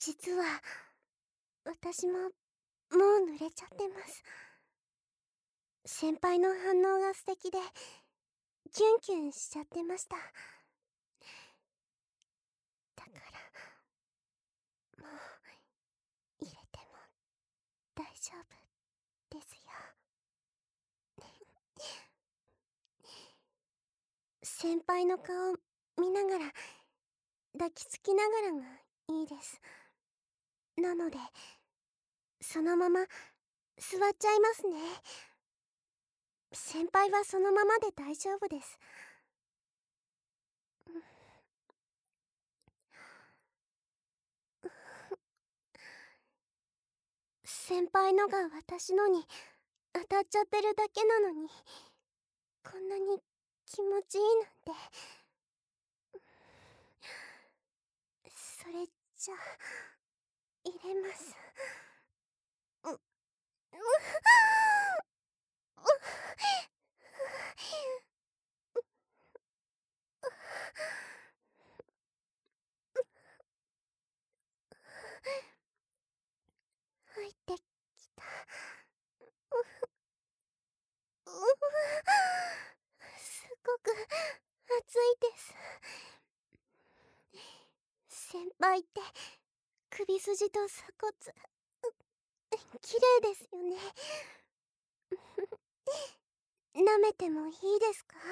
実は、私も、もう濡れちゃってます。先輩の反応が素敵で、キュンキュンしちゃってました。だから、もう、入れても、大丈夫、ですよ。先輩の顔、見ながら、抱きつきながらがいいです。なので、そのまま、座っちゃいますね。先輩はそのままで大丈夫です。先輩のが私のに当たっちゃってるだけなのに、こんなに気持ちいいなんて。それじゃ、入れます。入ってきた。すごく暑いです。先輩って首筋と鎖骨、綺麗ですよね。舐めてもいいですか？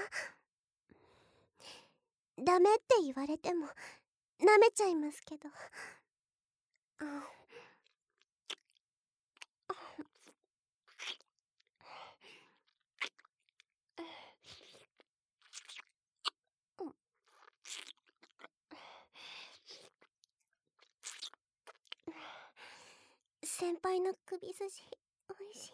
ダメって言われても舐めちゃいますけど。先輩の首筋、おいしい。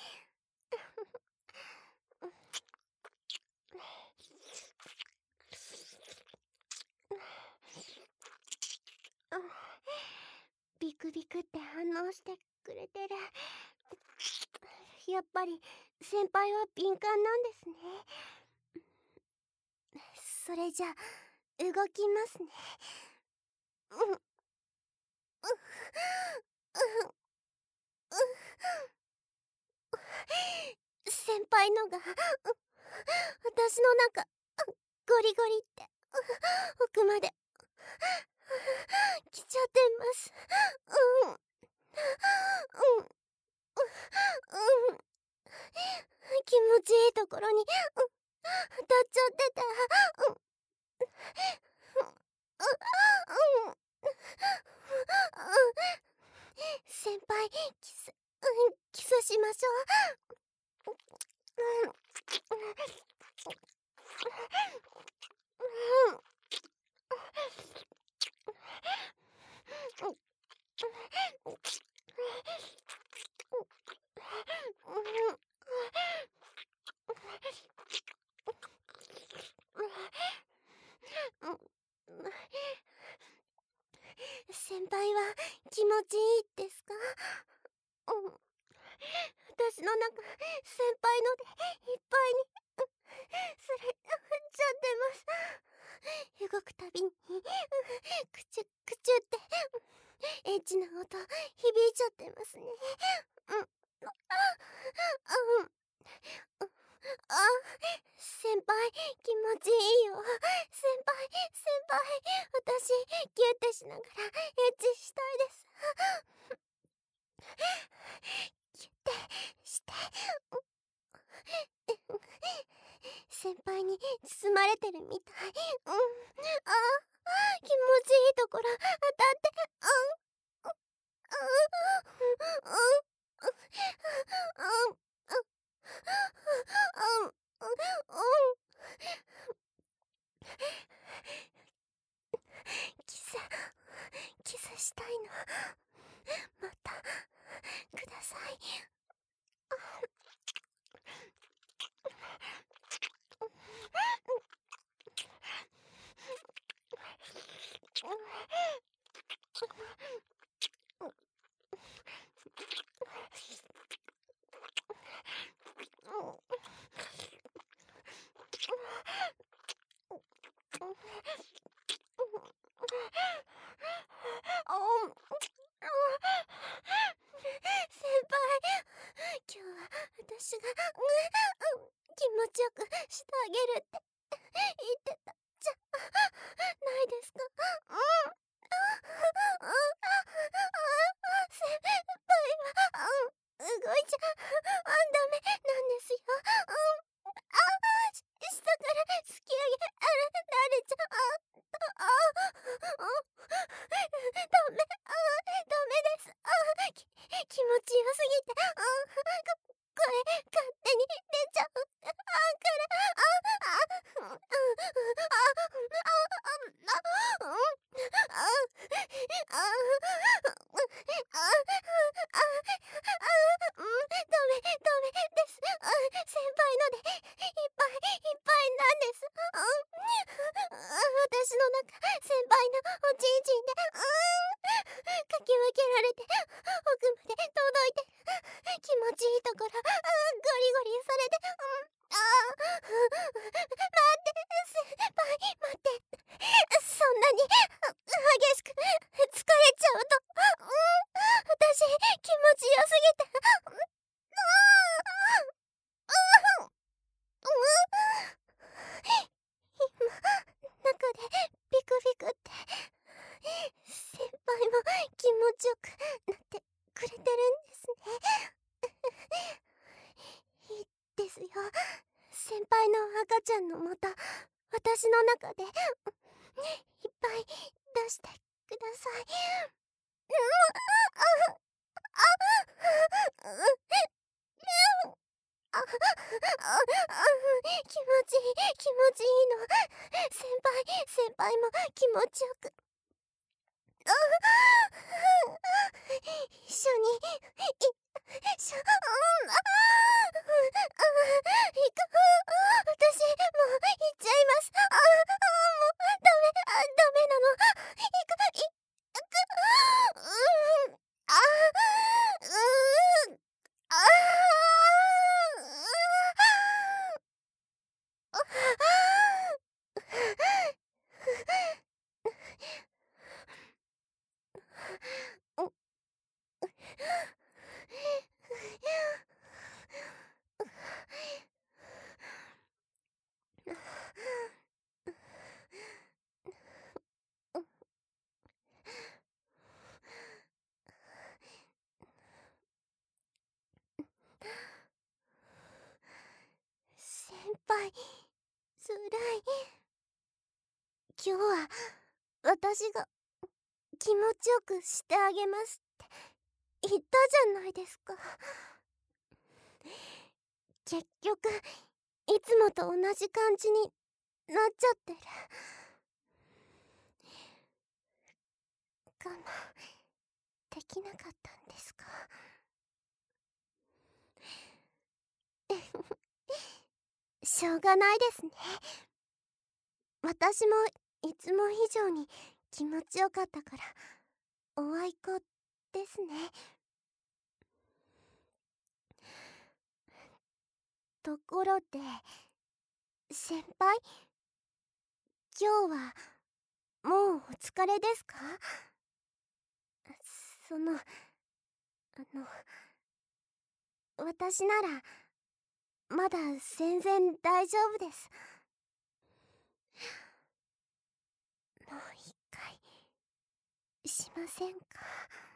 ビクビクって反応してくれてる。やっぱり先輩は敏感なんですね。それじゃ動きますね。先輩のが私の中ゴリゴリって奥まで来ちゃってます。気持ちいいところに当たっちゃってて。先輩、キスしましょう。先輩は気持ちいいですか？私の中、先輩のでいっぱいにそれちゃってます。動くたびにクチュクチュってエッチな音響いちゃってますね。あ、先輩気持ちいいよ。先輩、私ギュってしながらエッチしたいです。ギュってして。先輩に包まれてるみたい。気持ちいいところ当たって。キス、キスしたいの。また、ください。 ああ、ダメ、ダメです。気持ちよすぎて、声勝手に出ちゃう。から、ダメです。先輩のでいっぱいなんです。私の中、先輩のおちんちんで、かき分けられて、奥まで届いて、気持ちいいところ、ゴリゴリされて、待って、先輩、待って。そんなに激しく疲れちゃうと、私気持ちよすぎて、今中でビクビクって先輩も気持ちよくなってくれてるんですね。いいですよ。先輩の赤ちゃんのまた私の中でいっぱい出してください。気持ちいいの。先輩も気持ちよく。一緒に、しょ、私、もう、行っちゃいます。もう、ダメなの。うん、うん、先輩、つらい。今日は、私が気持ちよくしてあげますって言ったじゃないですか。結局、いつもと同じ感じになっちゃってる。我慢できなかったんですか？しょうがないですね。私もいつも以上に気持ちよかったからおあいこですね。ところで先輩、今日はもうお疲れですか？その私ならまだ全然大丈夫です。もう一回しませんか？